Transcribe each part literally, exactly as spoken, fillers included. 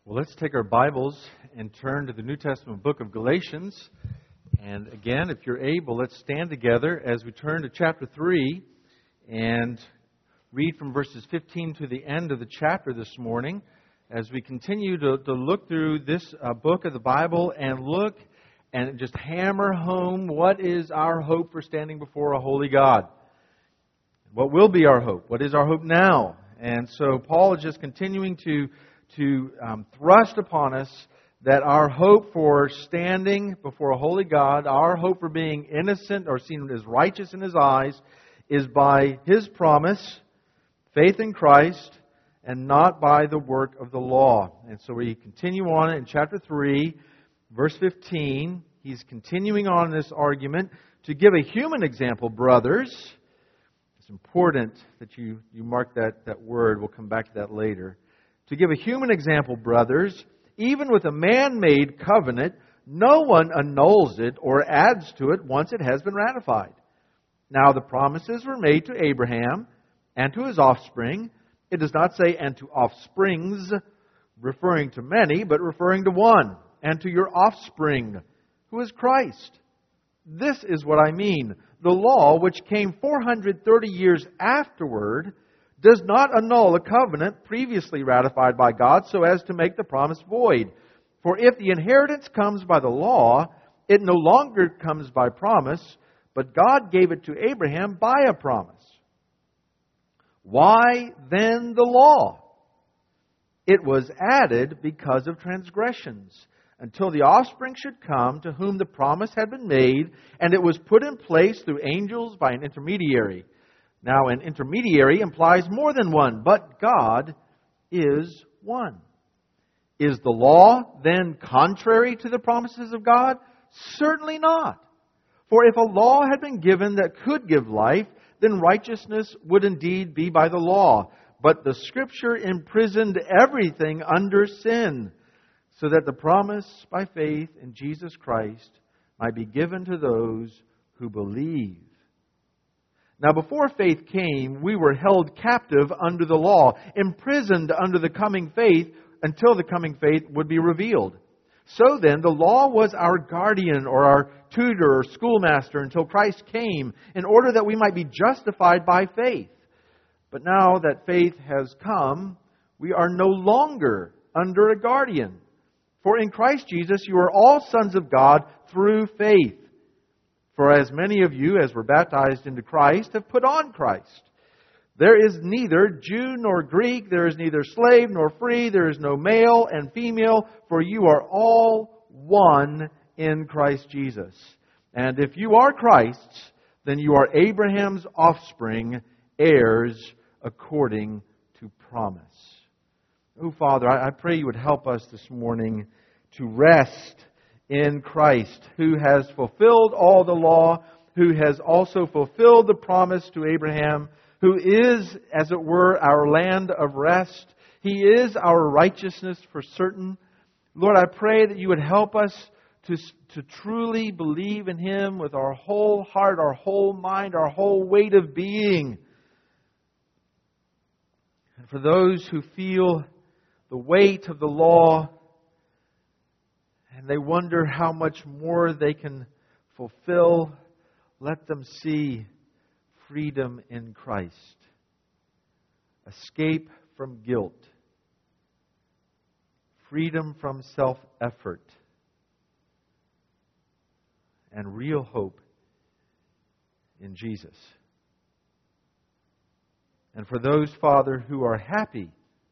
Well, let's take our Bibles and turn to the New Testament book of Galatians. And again, if you're able, let's stand together as we turn to chapter three and read from verses fifteen to the end of the chapter this morning as we continue to, to look through this uh, book of the Bible and look and just hammer home what is our hope for standing before a holy God. What will be our hope? What is our hope now? And so Paul is just continuing to to um, thrust upon us that our hope for standing before a holy God, our hope for being innocent or seen as righteous in His eyes, is by His promise, faith in Christ, and not by the work of the law. And so we continue on in chapter three, verse fifteen. He's continuing on this argument to give a human example, brothers. It's important that you, you mark that, that word. We'll come back to that later. To give a human example, brothers, even with a man-made covenant, no one annuls it or adds to it once it has been ratified. Now the promises were made to Abraham and to his offspring. It does not say, and to offsprings, referring to many, but referring to one, and to your offspring, who is Christ. This is what I mean. The law, which came four hundred thirty years afterward, does not annul a covenant previously ratified by God so as to make the promise void. For if the inheritance comes by the law, it no longer comes by promise, but God gave it to Abraham by a promise. Why then the law? It was added because of transgressions, until the offspring should come to whom the promise had been made, and it was put in place through angels by an intermediary. Now, an intermediary implies more than one, but God is one. Is the law then contrary to the promises of God? Certainly not. For if a law had been given that could give life, then righteousness would indeed be by the law. But the Scripture imprisoned everything under sin, so that the promise by faith in Jesus Christ might be given to those who believe. Now, before faith came, we were held captive under the law, imprisoned under the coming faith until the coming faith would be revealed. So then, the law was our guardian or our tutor or schoolmaster until Christ came, in order that we might be justified by faith. But now that faith has come, we are no longer under a guardian. For in Christ Jesus you are all sons of God through faith. For as many of you as were baptized into Christ have put on Christ. There is neither Jew nor Greek, there is neither slave nor free, there is no male and female, for you are all one in Christ Jesus. And if you are Christ's, then you are Abraham's offspring, heirs according to promise. Oh, Father, I pray you would help us this morning to rest in Christ, who has fulfilled all the law, who has also fulfilled the promise to Abraham, who is, as it were, our land of rest. He is our righteousness for certain. Lord, I pray that you would help us to, to truly believe in Him with our whole heart, our whole mind, our whole weight of being. And for those who feel the weight of the law, and they wonder how much more they can fulfill, let them see freedom in Christ. Escape from guilt. Freedom from self-effort. And real hope in Jesus. And for those, Father, who are happy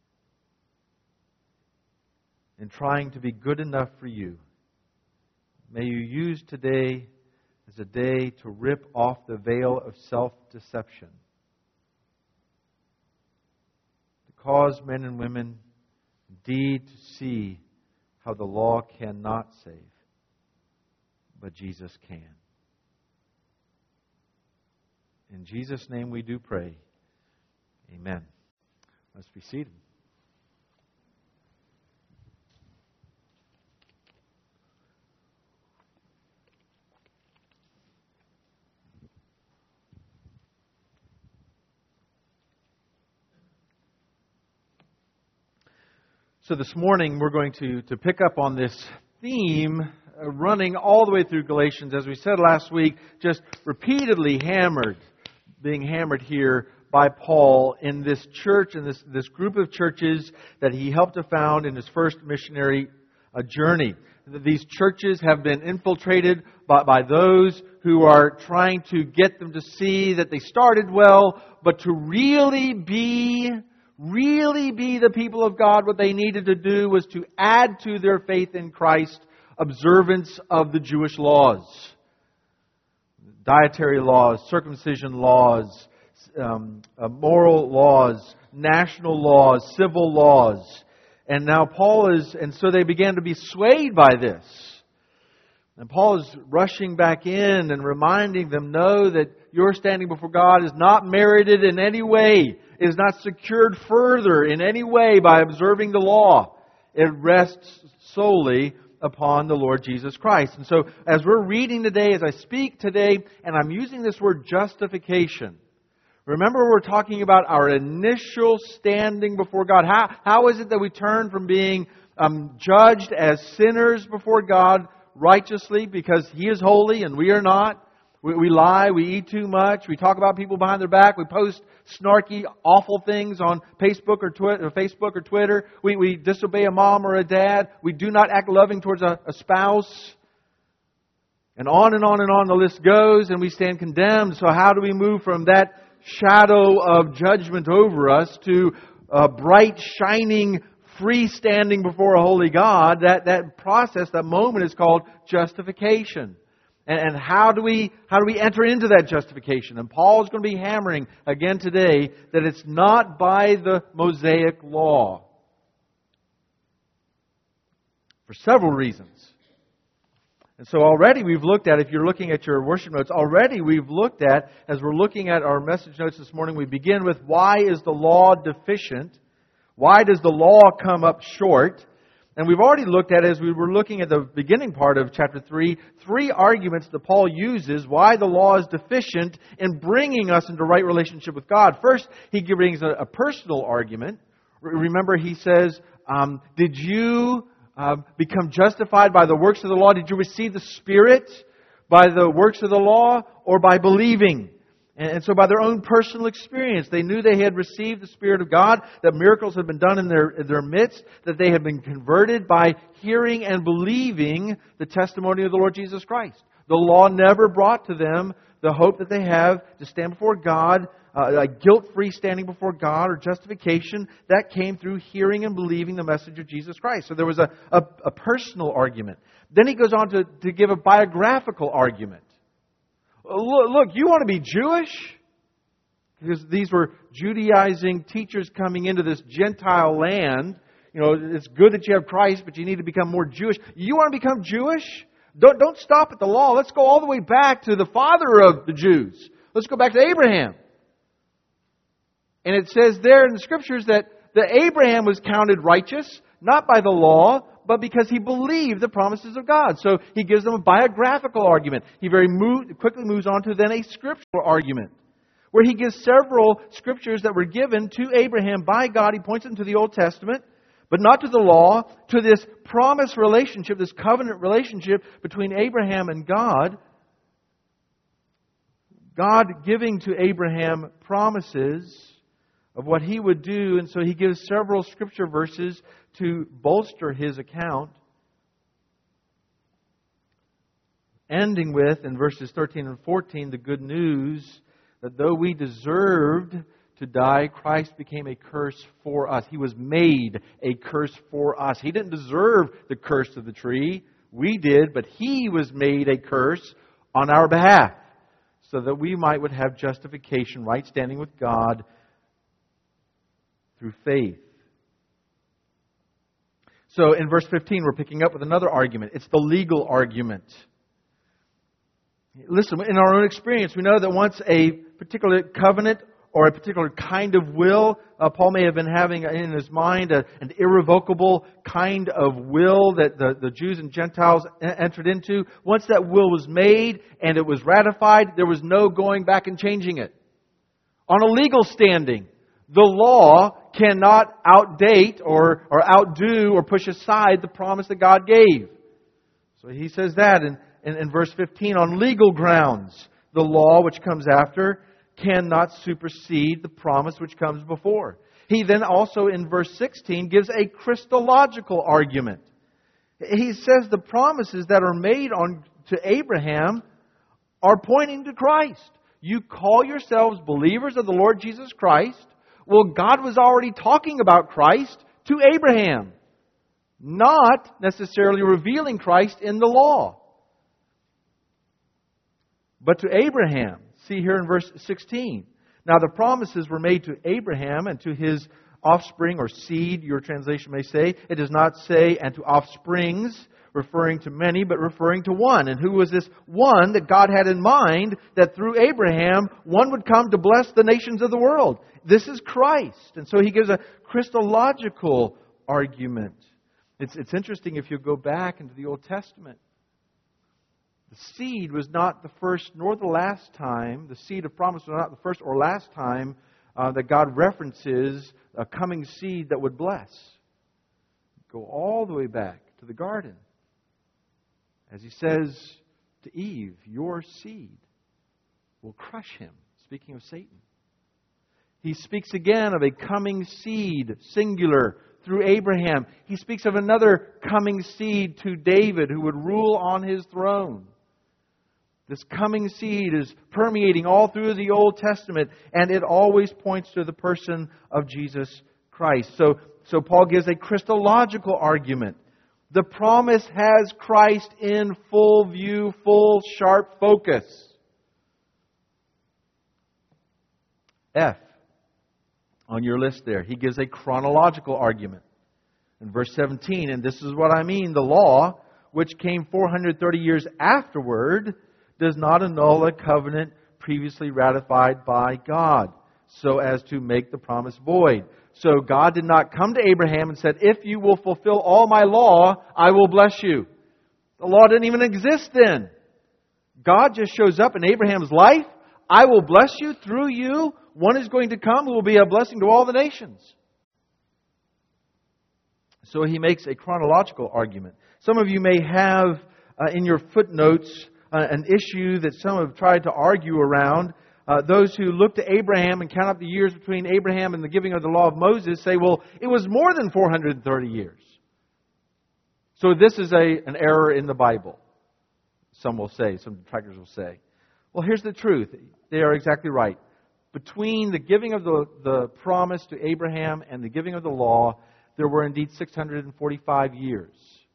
in trying to be good enough for you, may you use today as a day to rip off the veil of self-deception, to cause men and women indeed to see how the law cannot save, but Jesus can. In Jesus' name we do pray. Amen. Let's be seated. So this morning we're going to, to pick up on this theme uh, running all the way through Galatians. As we said last week, just repeatedly hammered, being hammered here by Paul in this church, in this, this group of churches that he helped to found in his first missionary uh, journey. These churches have been infiltrated by, by those who are trying to get them to see that they started well, but to really be Really be the people of God, what they needed to do was to add to their faith in Christ observance of the Jewish laws. Dietary laws, circumcision laws, um, uh, moral laws, national laws, civil laws. And now Paul is, and so they began to be swayed by this. And Paul is rushing back in and reminding them, no, that your standing before God is not merited in any way. It is not secured further in any way by observing the law. It rests solely upon the Lord Jesus Christ. And so as we're reading today, as I speak today, and I'm using this word justification, remember we're talking about our initial standing before God. How, how is it that we turn from being um, judged as sinners before God righteously because He is holy and we are not? We, we lie, we eat too much, we talk about people behind their back, we post snarky, awful things on Facebook or Twitter, Facebook or Twitter. We, we disobey a mom or a dad. We do not act loving towards a, a spouse. And on and on and on the list goes, and we stand condemned. So how do we move from that shadow of judgment over us to a bright, shining, free standing before a holy God? That, that process, that moment is called justification. And how do we how do we enter into that justification? And Paul is going to be hammering again today that it's not by the Mosaic law. For several reasons. And so already we've looked at, if you're looking at your worship notes, already we've looked at, as we're looking at our message notes this morning, we begin with why is the law deficient? Why does the law come up short? And we've already looked at, as we were looking at the beginning part of chapter three, three arguments that Paul uses why the law is deficient in bringing us into right relationship with God. First, he brings a, a personal argument. Remember, he says, um, did you uh, become justified by the works of the law? Did you receive the Spirit by the works of the law or by believing? And so by their own personal experience, they knew they had received the Spirit of God, that miracles had been done in their, in their midst, that they had been converted by hearing and believing the testimony of the Lord Jesus Christ. The law never brought to them the hope that they have to stand before God, uh, a guilt-free standing before God or justification. That came through hearing and believing the message of Jesus Christ. So there was a, a, a personal argument. Then he goes on to, to give a biographical argument. Look, look, you want to be Jewish? Because these were Judaizing teachers coming into this Gentile land. You know, it's good that you have Christ, but you need to become more Jewish. You want to become Jewish? Don't, don't stop at the law. Let's go all the way back to the father of the Jews. Let's go back to Abraham. And it says there in the Scriptures that, that Abraham was counted righteous, not by the law, but because he believed the promises of God. So he gives them a biographical argument. He very move, quickly moves on to then a scriptural argument, where he gives several scriptures that were given to Abraham by God. He points them to the Old Testament, but not to the law, to this promise relationship, this covenant relationship between Abraham and God. God giving to Abraham promises of what he would do, and so he gives several scripture verses to bolster his account. Ending with, in verses thirteen and fourteen, the good news that though we deserved to die, Christ became a curse for us. He was made a curse for us. He didn't deserve the curse of the tree. We did, but He was made a curse on our behalf, so that we might would have justification, right standing with God, through faith. So in verse fifteen, we're picking up with another argument. It's the legal argument. Listen, in our own experience, we know that once a particular covenant or a particular kind of will, uh, Paul may have been having in his mind a, an irrevocable kind of will that the, the Jews and Gentiles entered into. Once that will was made and it was ratified, there was no going back and changing it. On a legal standing, The law cannot outdate or, or outdo or push aside the promise that God gave. So he says that in, in, in verse fifteen, on legal grounds, the law which comes after cannot supersede the promise which comes before. He then also in verse sixteen gives a Christological argument. He says the promises that are made on to Abraham are pointing to Christ. You call yourselves believers of the Lord Jesus Christ. Well, God was already talking about Christ to Abraham, not necessarily revealing Christ in the law. But to Abraham, see here in verse sixteen. Now the promises were made to Abraham and to his offspring or seed, your translation may say. It does not say, and to offsprings, referring to many, but referring to one. And who was this one that God had in mind, that through Abraham, one would come to bless the nations of the world? This is Christ. And so he gives a Christological argument. It's, it's interesting if you go back into the Old Testament. The seed was not the first nor the last time, the seed of promise was not the first or last time uh, that God references a coming seed that would bless. Go all the way back to the garden. As he says to Eve, your seed will crush him. Speaking of Satan. He speaks again of a coming seed, singular, through Abraham. He speaks of another coming seed to David who would rule on his throne. This coming seed is permeating all through the Old Testament, and it always points to the person of Jesus Christ. So, so Paul gives a Christological argument. The promise has Christ in full view, full sharp focus. F, on your list there, he gives a chronological argument. In verse seventeen, and this is what I mean, the law, which came four hundred thirty years afterward, does not annul a covenant previously ratified by God, so as to make the promise void. So God did not come to Abraham and said, if you will fulfill all my law, I will bless you. The law didn't even exist then. God just shows up in Abraham's life. I will bless you through you. One is going to come who will be a blessing to all the nations. So he makes a chronological argument. Some of you may have uh, in your footnotes uh, an issue that some have tried to argue around. Uh, those who look to Abraham and count up the years between Abraham and the giving of the law of Moses say, well, it was more than four hundred thirty years. So this is a an error in the Bible. Some will say, some detractors will say. Well, here's the truth. They are exactly right. Between the giving of the, the promise to Abraham and the giving of the law, there were indeed six hundred forty-five years.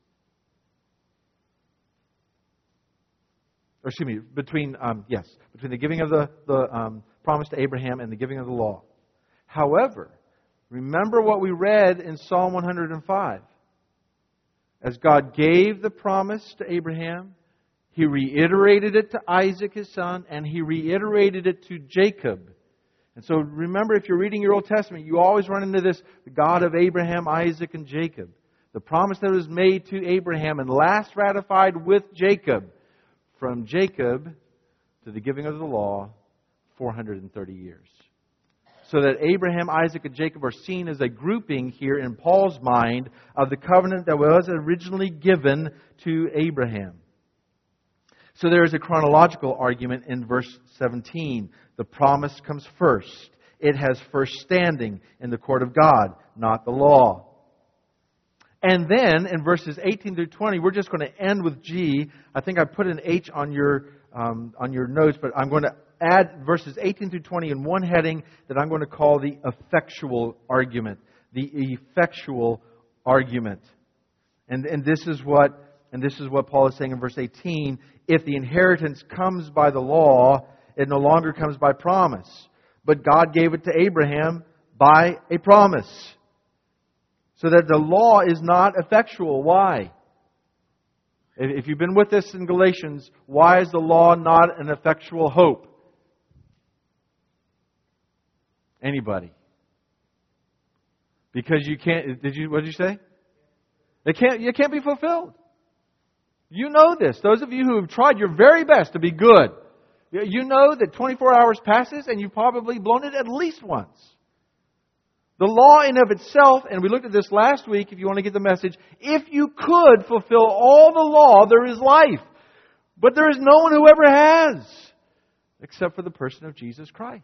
Or excuse me, between, um, yes, between the giving of the, the um, promise to Abraham and the giving of the law. However, remember what we read in Psalm one hundred five. As God gave the promise to Abraham, He reiterated it to Isaac, his son, and He reiterated it to Jacob. And so remember, if you're reading your Old Testament, you always run into this, the God of Abraham, Isaac, and Jacob. The promise that was made to Abraham and last ratified with Jacob. From Jacob to the giving of the law, four hundred thirty years. So that Abraham, Isaac, and Jacob are seen as a grouping here in Paul's mind of the covenant that was originally given to Abraham. So there is a chronological argument in verse seventeen. The promise comes first. It has first standing in the court of God, not the law. And then in verses eighteen through twenty, we're just going to end with G. I think I put an H on your um, on your notes, but I'm going to add verses eighteen through twenty in one heading that I'm going to call the effectual argument. The effectual argument. And and this is what and this is what Paul is saying in verse eighteen. If the inheritance comes by the law, it no longer comes by promise. But God gave it to Abraham by a promise. So that the law is not effectual. Why? If you've been with us in Galatians, why is the law not an effectual hope? Anybody? Because you can't. Did you? What did you say? It can't. It can't be fulfilled. You know this. Those of you who have tried your very best to be good, you know that twenty-four hours passes and you've probably blown it at least once. The law in of itself, and we looked at this last week if you want to get the message, if you could fulfill all the law, there is life. But there is no one who ever has, except for the person of Jesus Christ.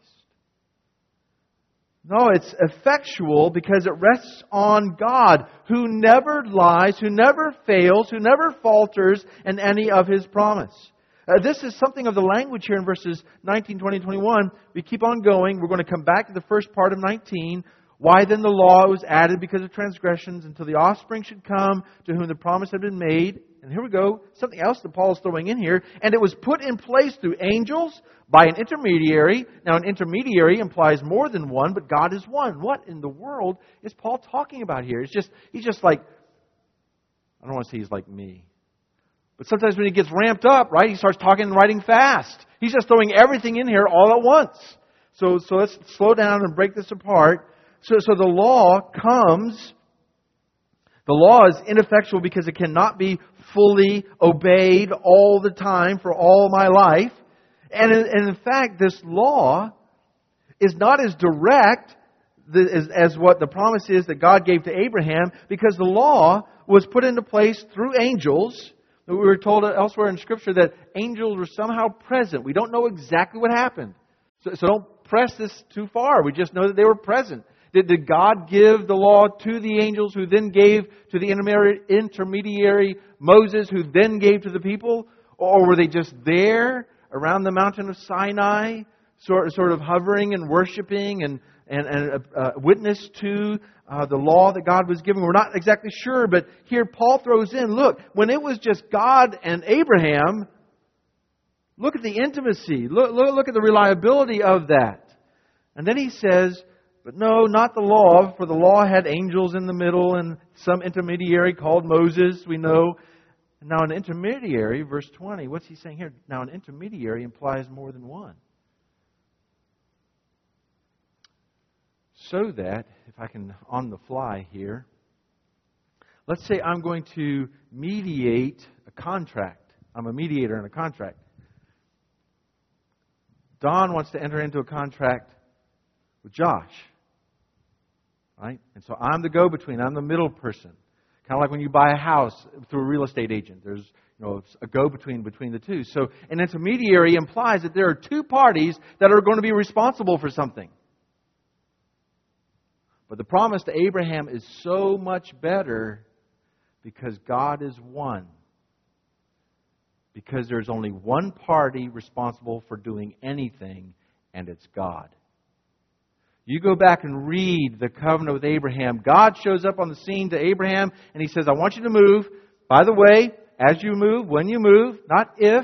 No, it's effectual because it rests on God, who never lies, who never fails, who never falters in any of His promise. Uh, this is something of the language here in verses nineteen, twenty, twenty-one. We keep on going. We're going to come back to the first part of nineteen. Why then the law was added because of transgressions until the offspring should come to whom the promise had been made. And here we go. Something else that Paul is throwing in here. And it was put in place through angels by an intermediary. Now an intermediary implies more than one, but God is one. What in the world is Paul talking about here? It's just, he's just like, I don't want to say he's like me. But sometimes when he gets ramped up, right, he starts talking and writing fast. He's just throwing everything in here all at once. So, so let's slow down and break this apart. So, so the law comes, the law is ineffectual because it cannot be fully obeyed all the time for all my life. And in, and in fact, this law is not as direct as, as what the promise is that God gave to Abraham, because the law was put into place through angels. We were told elsewhere in Scripture that angels were somehow present. We don't know exactly what happened. So, so don't press this too far. We just know that they were present. Did, did God give the law to the angels who then gave to the intermediary, intermediary Moses, who then gave to the people? Or were they just there around the mountain of Sinai, sort, sort of hovering and worshiping and, and, and a, a witness to uh, the law that God was giving? We're not exactly sure, but here Paul throws in, look, when it was just God and Abraham, look at the intimacy. Look, look, look at the reliability of that. And then he says, but no, not the law, for the law had angels in the middle and some intermediary called Moses, we know. Now an intermediary, verse twenty, what's he saying here? Now an intermediary implies more than one. So that, if I can on the fly here, let's say I'm going to mediate a contract. I'm a mediator in a contract. Don wants to enter into a contract with Josh. Right? And so I'm the go-between. I'm the middle person. Kind of like when you buy a house through a real estate agent. There's, you know, a go-between between the two. So an intermediary implies that there are two parties that are going to be responsible for something. But the promise to Abraham is so much better because God is one. Because there's only one party responsible for doing anything, and it's God. You go back and read the covenant with Abraham. God shows up on the scene to Abraham and He says, I want you to move. By the way, as you move, when you move, not if,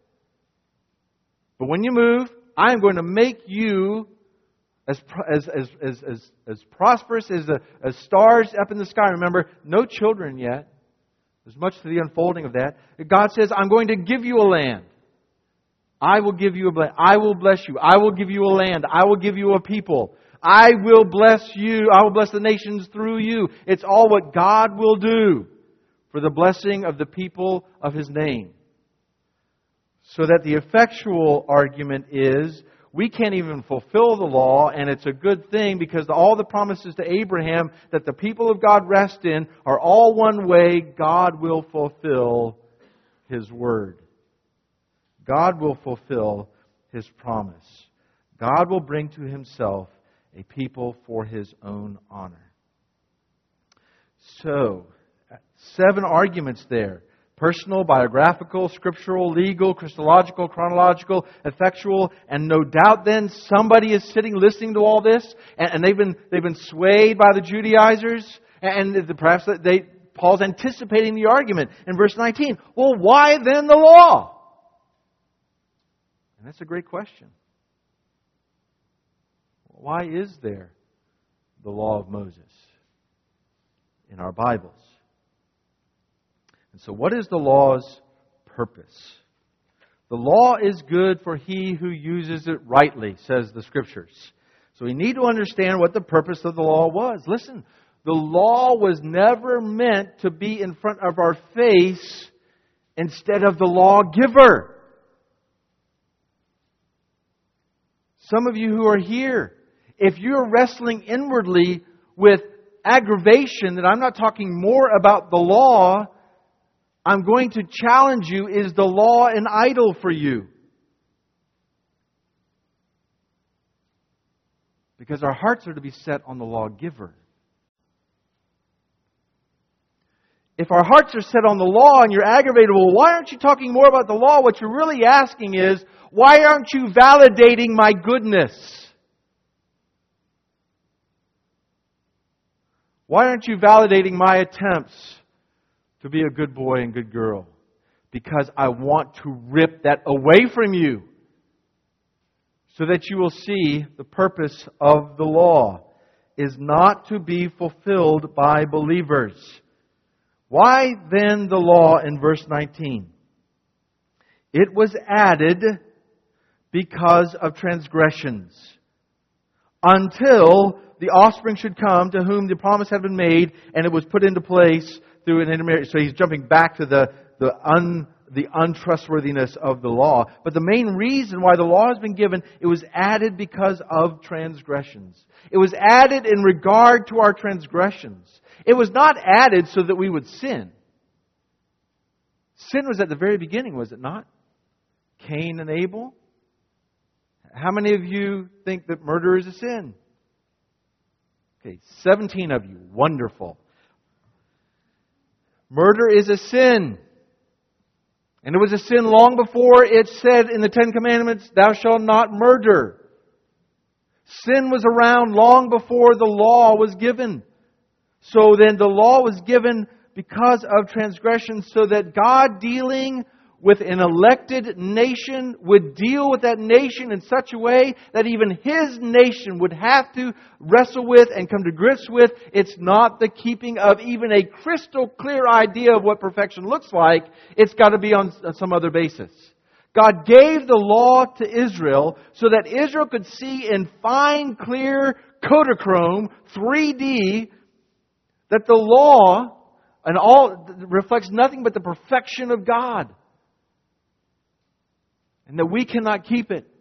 but when you move, I am going to make you as as as as as, as prosperous as the as stars up in the sky. Remember, no children yet. There's much to the unfolding of that. God says, I'm going to give you a land. I will give you a blessing. I will bless you. I will give you a land. I will give you a people. I will bless you. I will bless the nations through you. It's all what God will do for the blessing of the people of His name. So that the effectual argument is, we can't even fulfill the law, and it's a good thing because all the promises to Abraham that the people of God rest in are all one way. God will fulfill His word. God will fulfill His promise. God will bring to Himself a people for His own honor. So, seven arguments there. Personal, biographical, scriptural, legal, Christological, chronological, effectual, and no doubt then somebody is sitting listening to all this, and, and they've been they've been swayed by the Judaizers, and the, perhaps they Paul's anticipating the argument in verse nineteen. Well, why then the law? And that's a great question. Why is there the law of Moses in our Bibles? And so what is the law's purpose? The law is good for he who uses it rightly, says the Scriptures. So we need to understand what the purpose of the law was. Listen, the law was never meant to be in front of our face instead of the lawgiver. Some of you who are here, if you're wrestling inwardly with aggravation that I'm not talking more about the law, I'm going to challenge you, is the law an idol for you? Because our hearts are to be set on the lawgiver. If our hearts are set on the law and you're aggravated, well, why aren't you talking more about the law? What you're really asking is, why aren't you validating my goodness? Why aren't you validating my attempts to be a good boy and good girl? Because I want to rip that away from you, so that you will see the purpose of the law is not to be fulfilled by believers. Why then the law in verse nineteen? It was added because of transgressions, until the offspring should come to whom the promise had been made, and it was put into place through an intermediary. So he's jumping back to the, the un the untrustworthiness of the law. But the main reason why the law has been given, it was added because of transgressions. It was added in regard to our transgressions. It was not added so that we would sin. Sin was at the very beginning, was it not? Cain and Abel. How many of you think that murder is a sin? Okay, seventeen of you. Wonderful. Murder is a sin. And it was a sin long before it said in the Ten Commandments, thou shalt not murder. Sin was around long before the law was given. So then the law was given because of transgression, so that God, dealing with an elected nation, would deal with that nation in such a way that even His nation would have to wrestle with and come to grips with. It's not the keeping of even a crystal clear idea of what perfection looks like. It's got to be on some other basis. God gave the law to Israel so that Israel could see in fine, clear Kodachrome, three D, that the law and all reflects nothing but the perfection of God. And that we cannot keep it.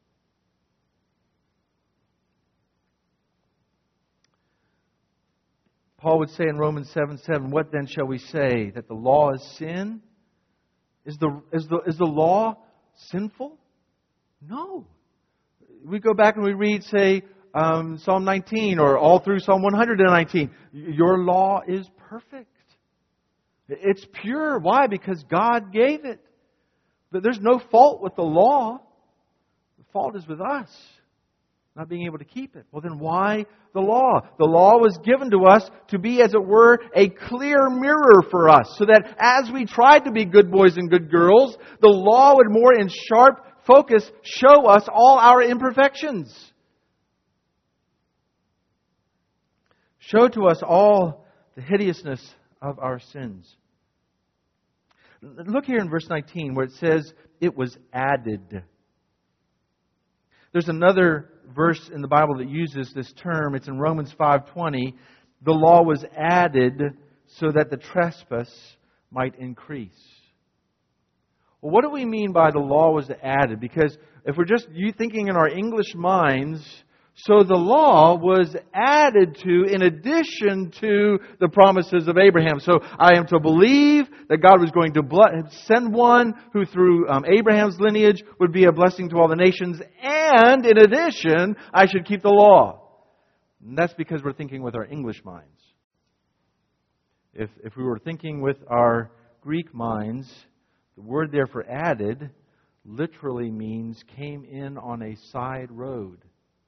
Paul would say in Romans seven seven, what then shall we say? That the law is sin? Is the, is the, is the law sinful? No. We go back and we read, say, um, Psalm nineteen or all through Psalm one hundred nineteen. Your law is perfect. It's pure. Why? Because God gave it. But there's no fault with the law. The fault is with us, not being able to keep it. Well, then why the law? The law was given to us to be, as it were, a clear mirror for us, so that as we tried to be good boys and good girls, the law would more in sharp focus show us all our imperfections. Show to us all the hideousness of our sins. Look here in verse nineteen where it says, it was added. There's another verse in the Bible that uses this term. It's in Romans five twenty. The law was added so that the trespass might increase. Well, what do we mean by the law was added? Because if we're just you thinking in our English minds, so the law was added to in addition to the promises of Abraham. So I am to believe that God was going to send one who through um, Abraham's lineage would be a blessing to all the nations. And in addition, I should keep the law. And that's because we're thinking with our English minds. If, if we were thinking with our Greek minds, the word there for added literally means came in on a side road.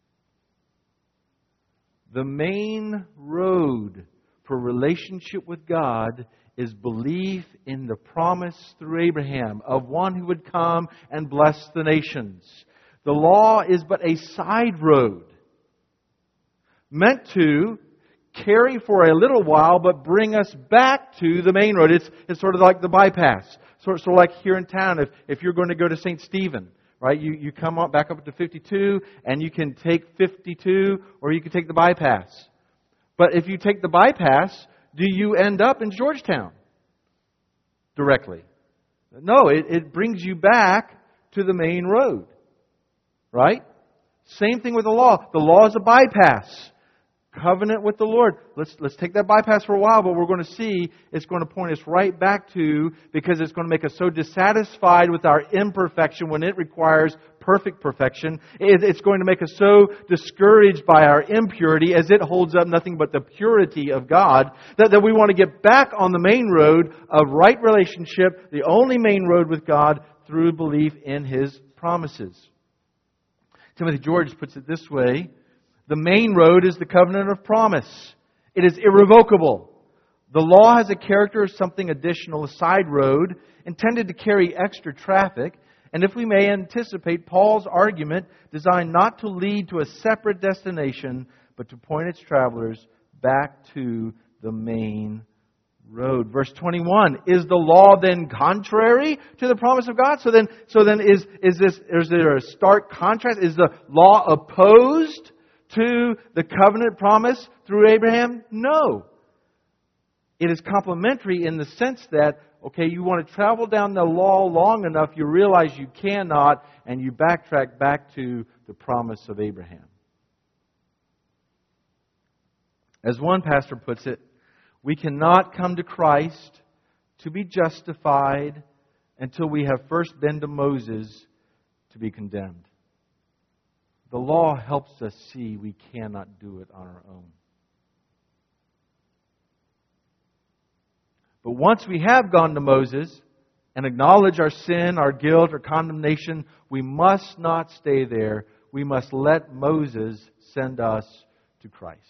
The main road for relationship with God is belief in the promise through Abraham of one who would come and bless the nations. The law is but a side road, meant to carry for a little while, but bring us back to the main road. It's, it's sort of like the bypass. Sort, sort of like here in town, if, if you're going to go to Saint Stephen. Right, you, you come up back up to fifty-two, and you can take fifty-two, or you can take the bypass. But if you take the bypass, do you end up in Georgetown directly? No, it, it brings you back to the main road. Right? Same thing with the law. The law is a bypass. Covenant with the Lord. Let's let's take that bypass for a while, but we're going to see it's going to point us right back to, because it's going to make us so dissatisfied with our imperfection when it requires perfect perfection. It, it's going to make us so discouraged by our impurity as it holds up nothing but the purity of God, that, that we want to get back on the main road of right relationship, the only main road with God, through belief in His promises. Timothy George puts it this way: the main road is the covenant of promise. It is irrevocable. The law has a character of something additional, a side road, intended to carry extra traffic. And if we may anticipate Paul's argument, designed not to lead to a separate destination, but to point its travelers back to the main road. Verse twenty-one, is the law then contrary to the promise of God? So then, so then is, is, this, is there a stark contrast? Is the law opposed to the covenant promise through Abraham? No. It is complementary in the sense that, okay, you want to travel down the law long enough, you realize you cannot, and you backtrack back to the promise of Abraham. As one pastor puts it, we cannot come to Christ to be justified until we have first been to Moses to be condemned. The law helps us see we cannot do it on our own. But once we have gone to Moses and acknowledge our sin, our guilt, our condemnation, we must not stay there. We must let Moses send us to Christ.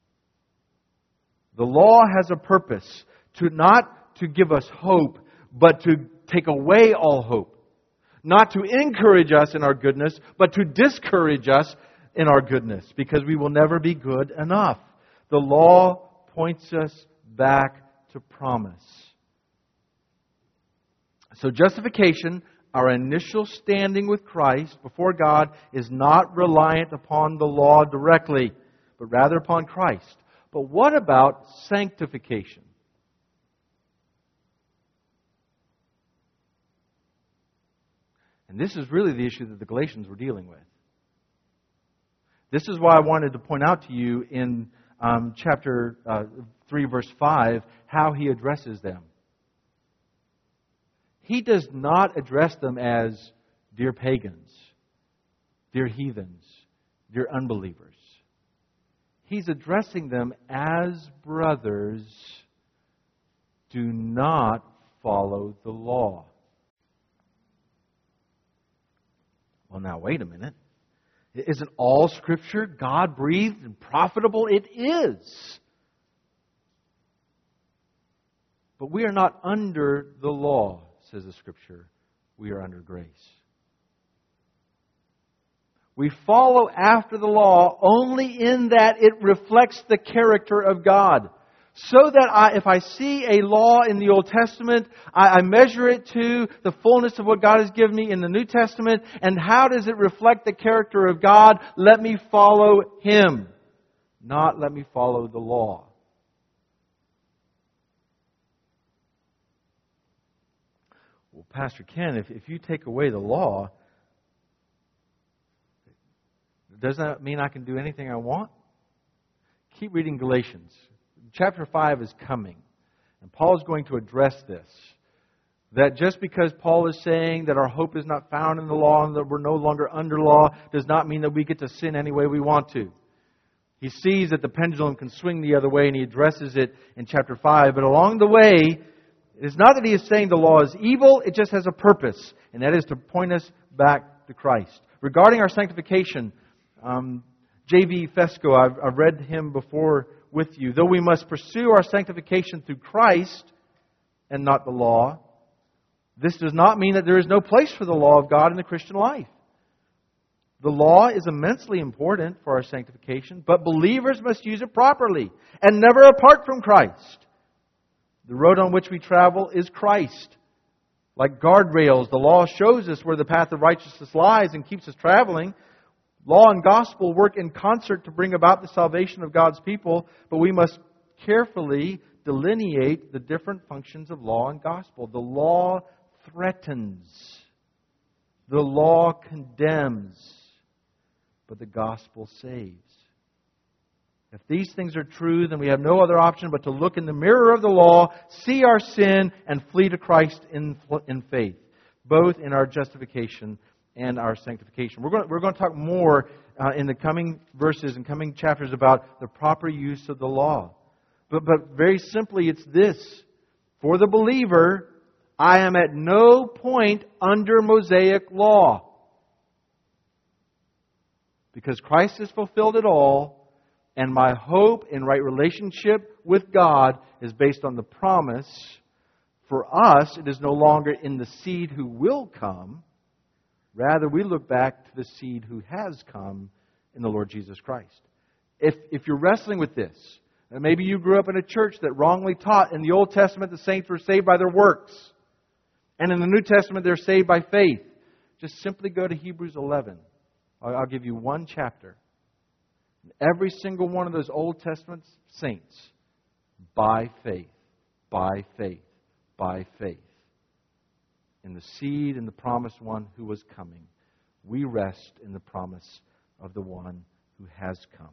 The law has a purpose, to not to give us hope, but to take away all hope. Not to encourage us in our goodness, but to discourage us in our goodness, because we will never be good enough. The law points us back to promise. So justification, our initial standing with Christ before God, is not reliant upon the law directly, but rather upon Christ. But what about sanctification? And this is really the issue that the Galatians were dealing with. This is why I wanted to point out to you in um, chapter uh, three, verse five, how he addresses them. He does not address them as dear pagans, dear heathens, dear unbelievers. He's addressing them as brothers. Do not follow the law. Well, now, wait a minute. Isn't all Scripture God-breathed and profitable? It is. But we are not under the law, says the Scripture. We are under grace. We follow after the law only in that it reflects the character of God. So that I, if I see a law in the Old Testament, I, I measure it to the fullness of what God has given me in the New Testament. And how does it reflect the character of God? Let me follow Him, not let me follow the law. Well, Pastor Ken, if, if you take away the law, doesn't that mean I can do anything I want? Keep reading Galatians. Chapter five is coming. And Paul is going to address this. That just because Paul is saying that our hope is not found in the law and that we're no longer under law does not mean that we get to sin any way we want to. He sees that the pendulum can swing the other way and he addresses it in chapter five. But along the way, it is not that he is saying the law is evil, it just has a purpose. And that is to point us back to Christ. Regarding our sanctification, um, J V Fesco, I've, I've read him before with you. Though we must pursue our sanctification through Christ and not the law, this does not mean that there is no place for the law of God in the Christian life. The law is immensely important for our sanctification, but believers must use it properly and never apart from Christ. The road on which we travel is Christ. Like guardrails, the law shows us where the path of righteousness lies and keeps us traveling. Law and gospel work in concert to bring about the salvation of God's people, but we must carefully delineate the different functions of law and gospel. The law threatens. The law condemns. But the gospel saves. If these things are true, then we have no other option but to look in the mirror of the law, see our sin, and flee to Christ in, in faith, both in our justification and our sanctification. We're going to, we're going to talk more uh, in the coming verses and coming chapters about the proper use of the law. But, but very simply, it's this. For the believer, I am at no point under Mosaic law. Because Christ has fulfilled it all, and my hope in right relationship with God is based on the promise. For us, it is no longer in the seed who will come. Rather, we look back to the seed who has come in the Lord Jesus Christ. If, if you're wrestling with this, and maybe you grew up in a church that wrongly taught in the Old Testament the saints were saved by their works, and in the New Testament they're saved by faith, just simply go to Hebrews eleven. I'll, I'll give you one chapter. Every single one of those Old Testament saints, by faith, by faith, by faith, in the seed and the promised one who was coming, we rest in the promise of the one who has come.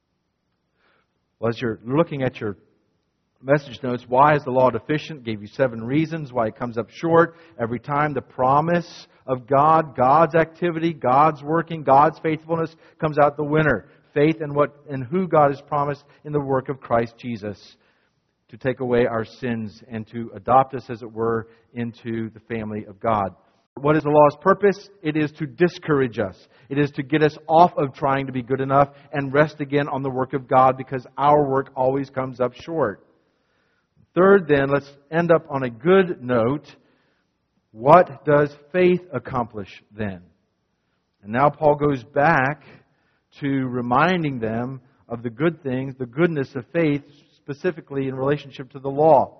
Well, as you're looking at your message notes, why is the law deficient? Gave you seven reasons why it comes up short. Every time the promise of God, God's activity, God's working, God's faithfulness comes out the winner. Faith in what and who God has promised in the work of Christ Jesus to take away our sins and to adopt us, as it were, into the family of God. What is the law's purpose? It is to discourage us. It is to get us off of trying to be good enough and rest again on the work of God, because our work always comes up short. Third, then, let's end up on a good note. What does faith accomplish then? And now Paul goes back to reminding them of the good things, the goodness of faith, specifically in relationship to the law.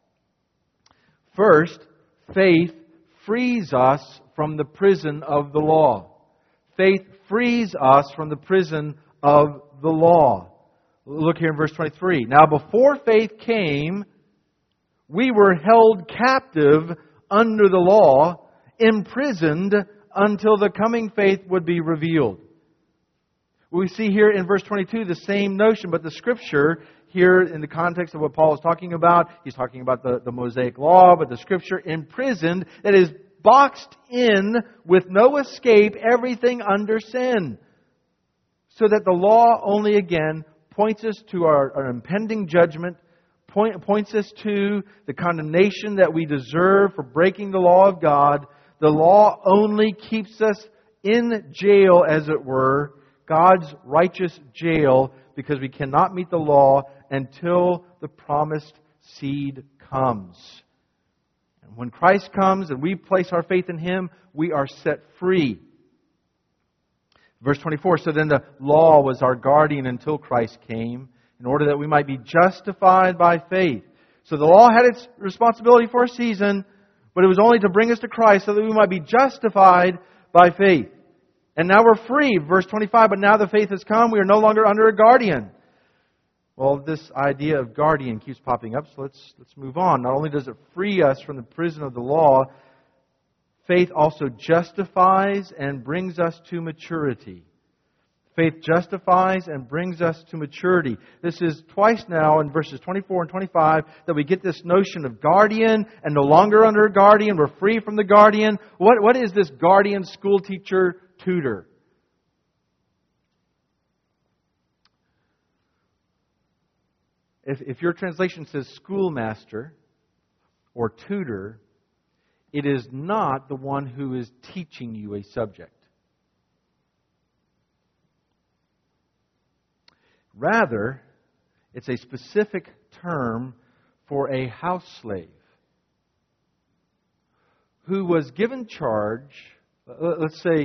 First, faith frees us from the prison of the law. Faith frees us from the prison of the law. Look here in verse twenty-three. Now before faith came, we were held captive under the law, imprisoned until the coming faith would be revealed. We see here in verse twenty-two the same notion, but the Scripture here in the context of what Paul is talking about, he's talking about the, the Mosaic law, but the Scripture imprisoned, that is boxed in with no escape, everything under sin. So that the law only again points us to our, our impending judgment, point, points us to the condemnation that we deserve for breaking the law of God. The law only keeps us in jail, as it were, God's righteous jail, because we cannot meet the law until the promised seed comes. And when Christ comes and we place our faith in Him, we are set free. Verse twenty-four, so then the law was our guardian until Christ came, in order that we might be justified by faith. So the law had its responsibility for a season, but it was only to bring us to Christ so that we might be justified by faith. And now we're free. Verse twenty-five, but now the faith has come, we are no longer under a guardian. Well, this idea of guardian keeps popping up, so let's, let's move on. Not only does it free us from the prison of the law, faith also justifies and brings us to maturity. Faith justifies and brings us to maturity. This is twice now in verses twenty-four and twenty-five that we get this notion of guardian and no longer under a guardian. We're free from the guardian. What, what is this guardian, school teacher, tutor? If, if your translation says schoolmaster or tutor, it is not the one who is teaching you a subject. Rather, it's a specific term for a house slave who was given charge, let's say,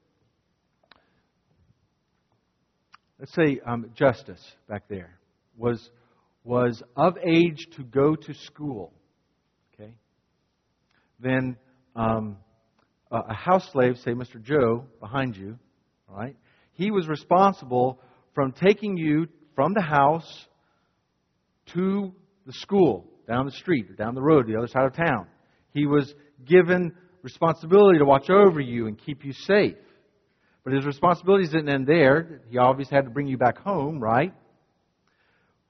let's say um, Justice back there was was of age to go to school. Okay, then um, a house slave, say Mister Joe behind you, all right, he was responsible from taking you from the house to the school, down the street or down the road, the other side of town. He was given responsibility to watch over you and keep you safe. But his responsibilities didn't end there. He obviously had to bring you back home, right?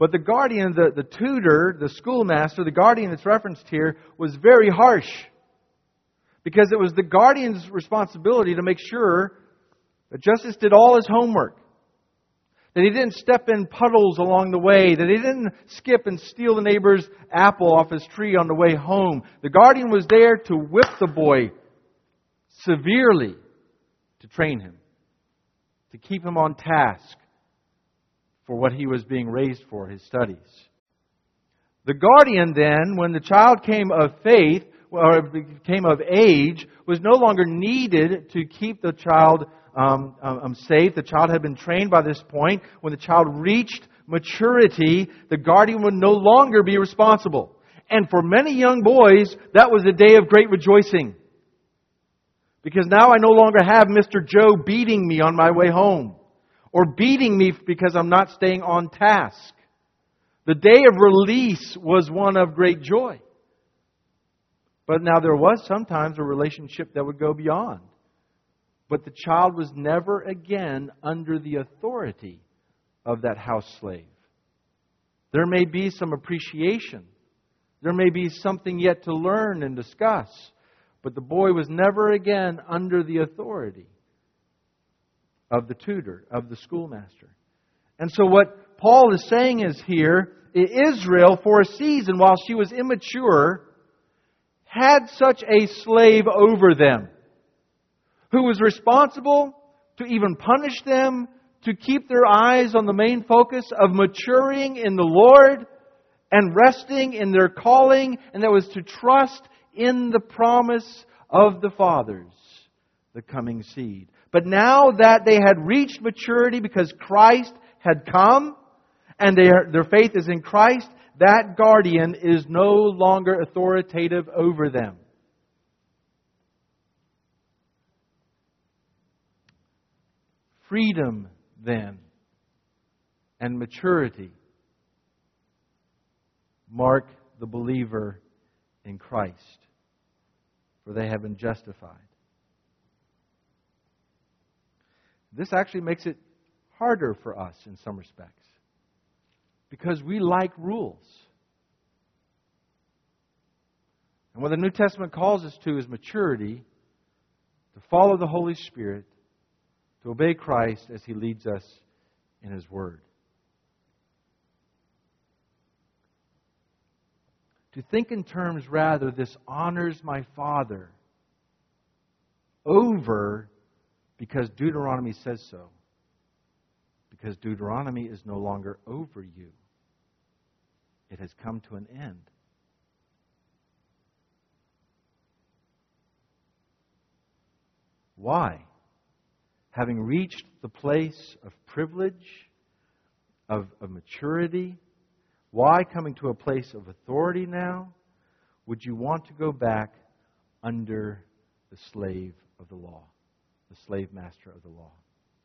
But the guardian, the, the tutor, the schoolmaster, the guardian that's referenced here, was very harsh. Because it was the guardian's responsibility to make sure that Justice did all his homework. That he didn't step in puddles along the way. That he didn't skip and steal the neighbor's apple off his tree on the way home. The guardian was there to whip the boy severely, to train him, to keep him on task for what he was being raised for, his studies. The guardian then, when the child came of faith, or became of age, was no longer needed to keep the child um, um, safe. The child had been trained by this point. When the child reached maturity, the guardian would no longer be responsible. And for many young boys, that was a day of great rejoicing. Because now I no longer have Mister Joe beating me on my way home. Or beating me because I'm not staying on task. The day of release was one of great joy. But now there was sometimes a relationship that would go beyond. But the child was never again under the authority of that house slave. There may be some appreciation. There may be something yet to learn and discuss. But the boy was never again under the authority of the tutor, of the schoolmaster. And so what Paul is saying is here, Israel, for a season, while she was immature, had such a slave over them, who was responsible to even punish them, to keep their eyes on the main focus of maturing in the Lord and resting in their calling, and that was to trust in the promise of the fathers, the coming seed. But now that they had reached maturity because Christ had come, and they are, their faith is in Christ, that guardian is no longer authoritative over them. Freedom, then, and maturity mark the believer in Christ, for they have been justified. This actually makes it harder for us in some respects, because we like rules. And what the New Testament calls us to is maturity, to follow the Holy Spirit, to obey Christ as He leads us in His Word. To think in terms rather, this honors my Father, over because Deuteronomy says so. Because Deuteronomy is no longer over you. It has come to an end. Why? Having reached the place of privilege, of, of maturity, why coming to a place of authority now? Would you want to go back under the slave of the law, the slave master of the law?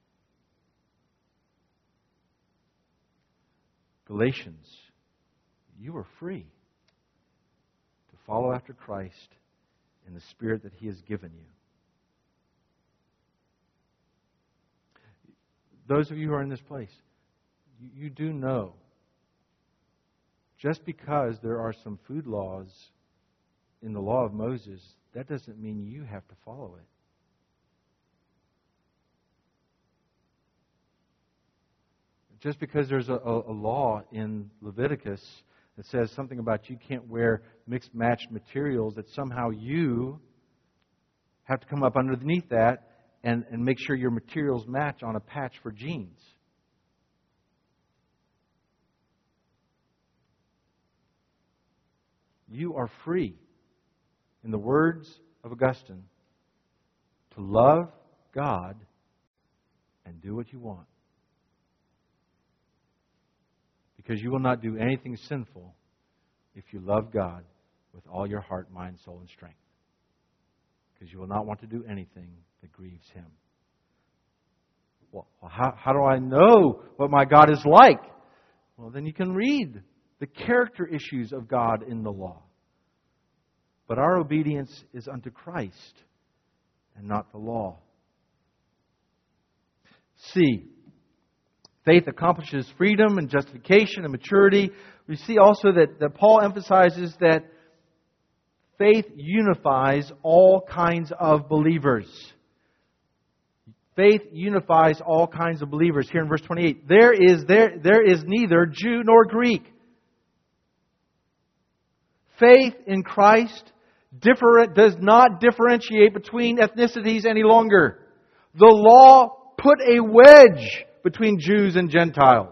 Galatians, you are free to follow after Christ in the Spirit that He has given you. Those of you who are in this place, you, you do know, just because there are some food laws in the law of Moses, that doesn't mean you have to follow it. Just because there's a, a, a law in Leviticus that says something about you can't wear mixed matched materials, that somehow you have to come up underneath that and, and make sure your materials match on a patch for jeans. You are free, in the words of Augustine, to love God and do what you want. Because you will not do anything sinful if you love God with all your heart, mind, soul, and strength. Because you will not want to do anything that grieves Him. Well, how, how do I know what my God is like? Well, then you can read the character issues of God in the law. But our obedience is unto Christ and not the law. C. Faith accomplishes freedom and justification and maturity. We see also that, that Paul emphasizes that faith unifies all kinds of believers. Faith unifies all kinds of believers. Here in verse twenty-eight, there is there there is neither Jew nor Greek. Faith in Christ differ, does not differentiate between ethnicities any longer. The law put a wedge between Jews and Gentiles.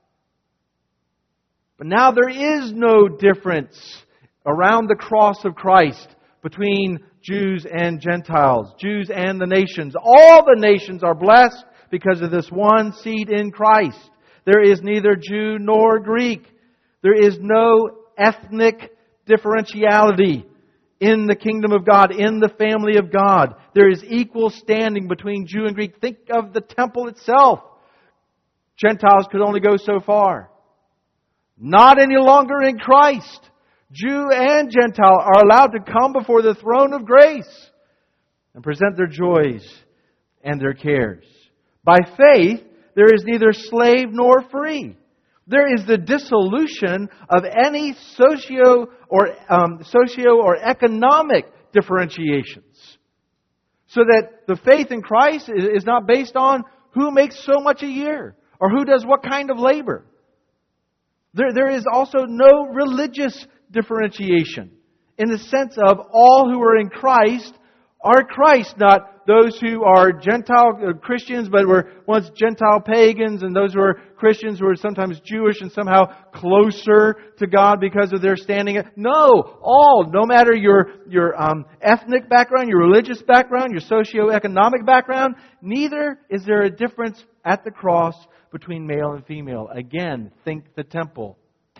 But now there is no difference around the cross of Christ between Jews and Gentiles, Jews and the nations. All the nations are blessed because of this one seed in Christ. There is neither Jew nor Greek. There is no ethnic differentiality in the kingdom of God, in the family of God. There is equal standing between Jew and Greek. Think of the temple itself. Gentiles could only go so far. Not any longer in Christ. Jew and Gentile are allowed to come before the throne of grace and present their joys and their cares. By faith, there is neither slave nor free. There is the dissolution of any socio or um, socio or economic differentiations, so that the faith in Christ is, is not based on who makes so much a year or who does what kind of labor. There, there is also no religious differentiation in the sense of all who are in Christ are Christ, not those who are Gentile Christians but were once Gentile pagans, and those who are Christians who are sometimes Jewish and somehow closer to God because of their standing. No, all, no matter your, your um, ethnic background, your religious background, your socioeconomic background, neither is there a difference at the cross between male and female. Again, think the temple.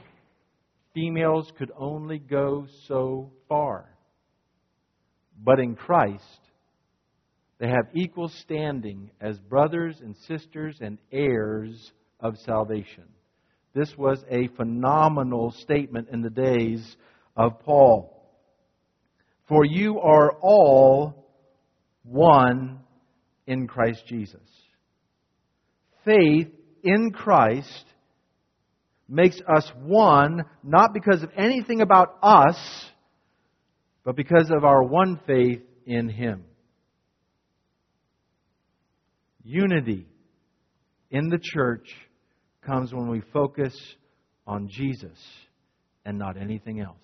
Females could only go so far. But in Christ, they have equal standing as brothers and sisters and heirs of salvation. This was a phenomenal statement in the days of Paul. For you are all one in Christ Jesus. Faith in Christ makes us one, not because of anything about us, but because of our one faith in Him. Unity in the church comes when we focus on Jesus and not anything else.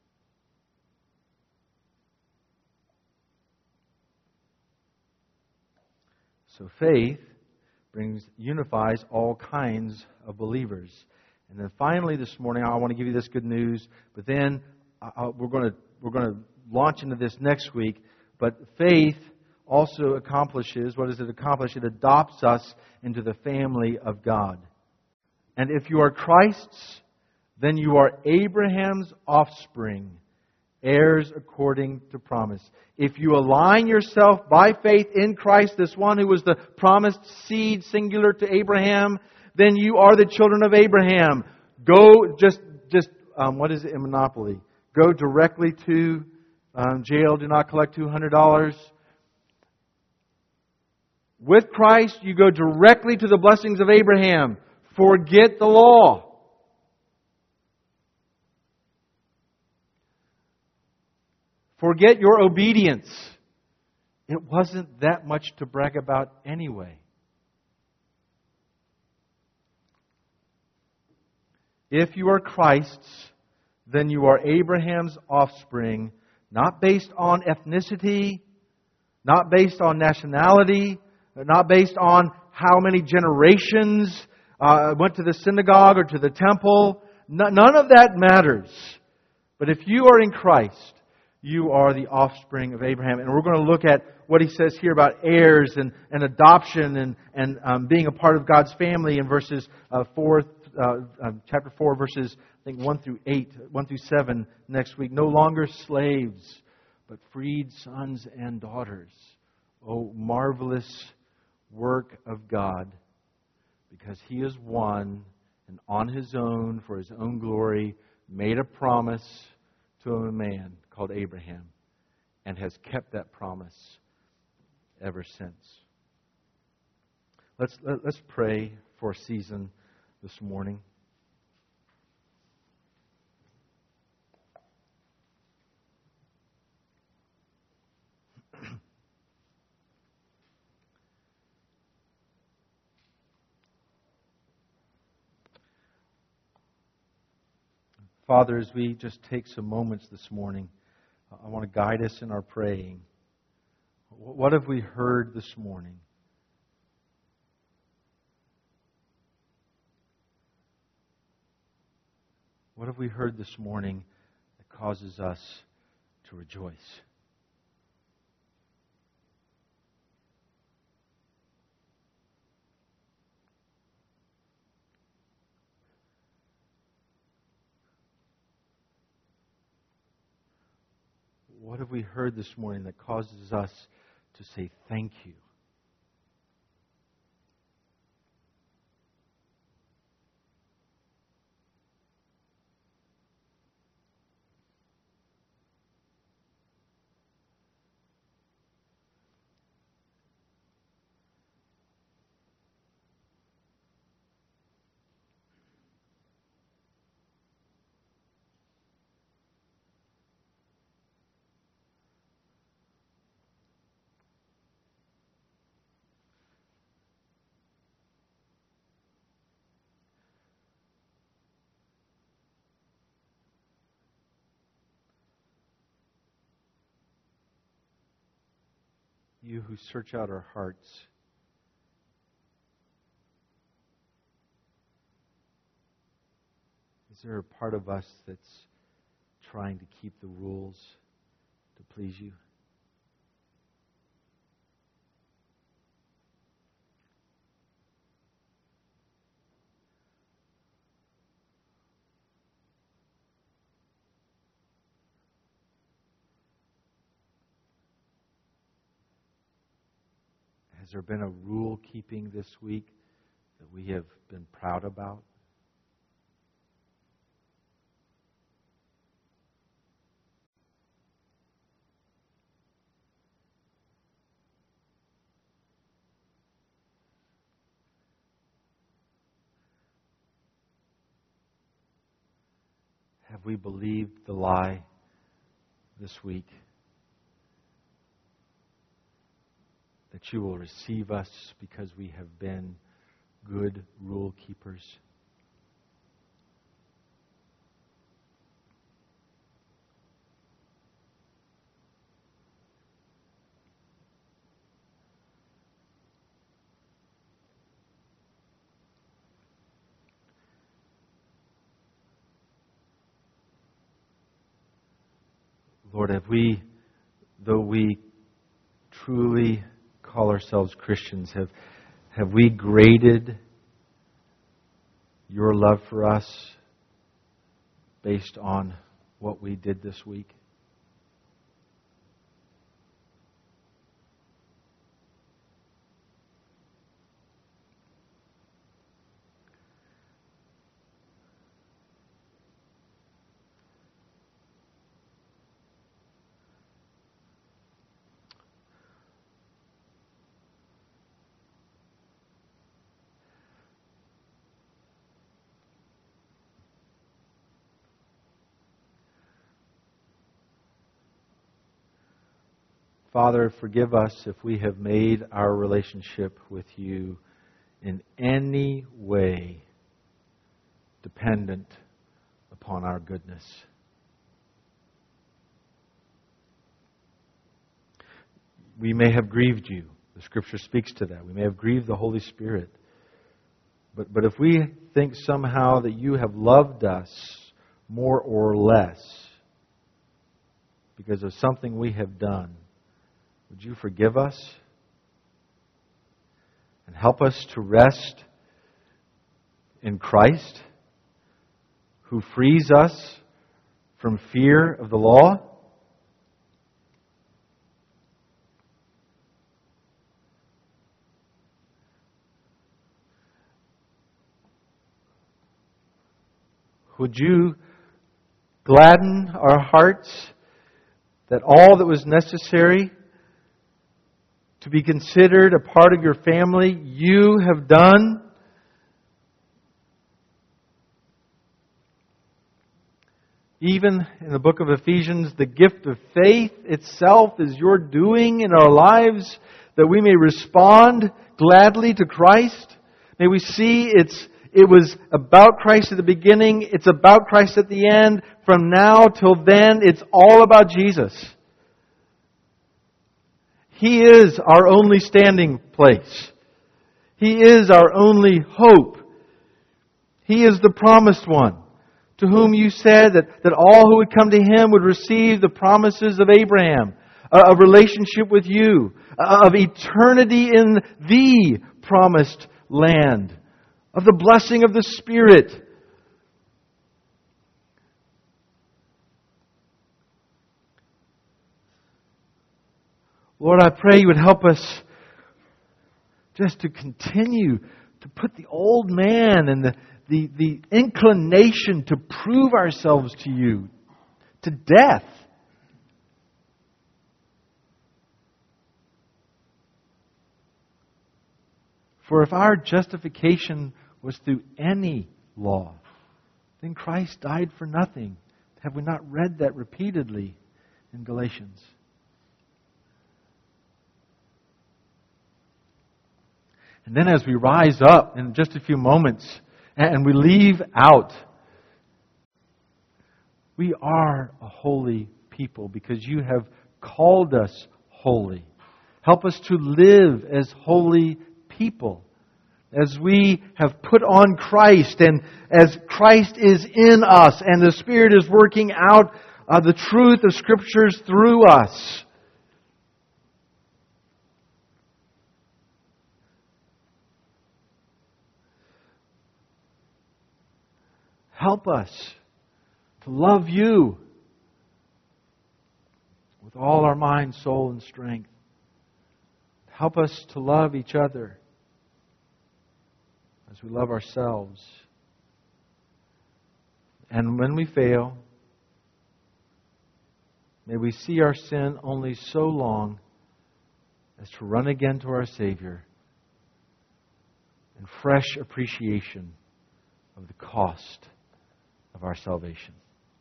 So faith brings unifies all kinds of believers. And then finally this morning, I want to give you this good news. But then I, we're going to we're going to launch into this next week. But faith also accomplishes, what does it accomplish? It adopts us into the family of God. And if you are Christ's, then you are Abraham's offspring, heirs according to promise. If you align yourself by faith in Christ, this one who was the promised seed singular to Abraham, then you are the children of Abraham. Go, just, just um, what is it in Monopoly? Go directly to um, jail. Do not collect two hundred dollars. With Christ, you go directly to the blessings of Abraham. Forget the law. Forget your obedience. It wasn't that much to brag about anyway. If you are Christ's, then you are Abraham's offspring, not based on ethnicity, not based on nationality, not based on how many generations uh, went to the synagogue or to the temple. No, none of that matters. But if you are in Christ, you are the offspring of Abraham. And we're going to look at what he says here about heirs and, and adoption and, and um, being a part of God's family in verses uh, four, uh, uh, chapter four, verses I think one through eight, one through seven next week. No longer slaves, but freed sons and daughters. Oh, marvelous work of God, because He is one and on His own, for His own glory, made a promise to a man called Abraham and has kept that promise ever since. Let's, let, let's pray for a season this morning. Father, as we just take some moments this morning, I want to guide us in our praying. What have we heard this morning? What have we heard this morning that causes us to rejoice? What have we heard this morning that causes us to say thank you? You who search out our hearts, is there a part of us that's trying to keep the rules to please you? Has there been a rule keeping this week that we have been proud about? Have we believed the lie this week that you will receive us because we have been good rule keepers? Lord, have we, though we truly call ourselves Christians, have, have we graded your love for us based on what we did this week? Father, forgive us if we have made our relationship with you in any way dependent upon our goodness. We may have grieved you. The Scripture speaks to that. We may have grieved the Holy Spirit. But, but if we think somehow that you have loved us more or less because of something we have done, would you forgive us and help us to rest in Christ, who frees us from fear of the law? Would you gladden our hearts that all that was necessary to be considered a part of your family, you have done. Even in the book of Ephesians, the gift of faith itself is your doing in our lives, that we may respond gladly to Christ. May we see it's it was about Christ at the beginning, it's about Christ at the end. From now till then, it's all about Jesus. He is our only standing place. He is our only hope. He is the promised one, to whom you said that, that all who would come to Him would receive the promises of Abraham, a, a relationship with you, of eternity in the promised land, of the blessing of the Spirit. Lord, I pray You would help us just to continue to put the old man and the, the, the inclination to prove ourselves to You to death. For if our justification was through any law, then Christ died for nothing. Have we not read that repeatedly in Galatians? And then as we rise up in just a few moments and we leave out, we are a holy people because You have called us holy. Help us to live as holy people, as we have put on Christ and as Christ is in us and the Spirit is working out uh, the truth of Scriptures through us. Help us to love You with all our mind, soul, and strength. Help us to love each other as we love ourselves. And when we fail, may we see our sin only so long as to run again to our Savior in fresh appreciation of the cost of our salvation.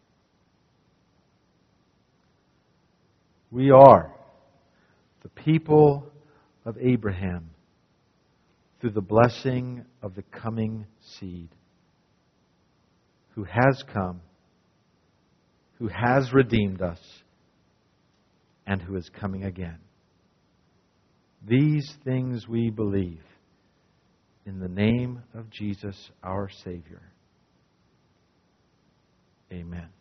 We are the people of Abraham through the blessing of the coming seed, who has come, who has redeemed us, and who is coming again. These things we believe in the name of Jesus our Savior. Amen.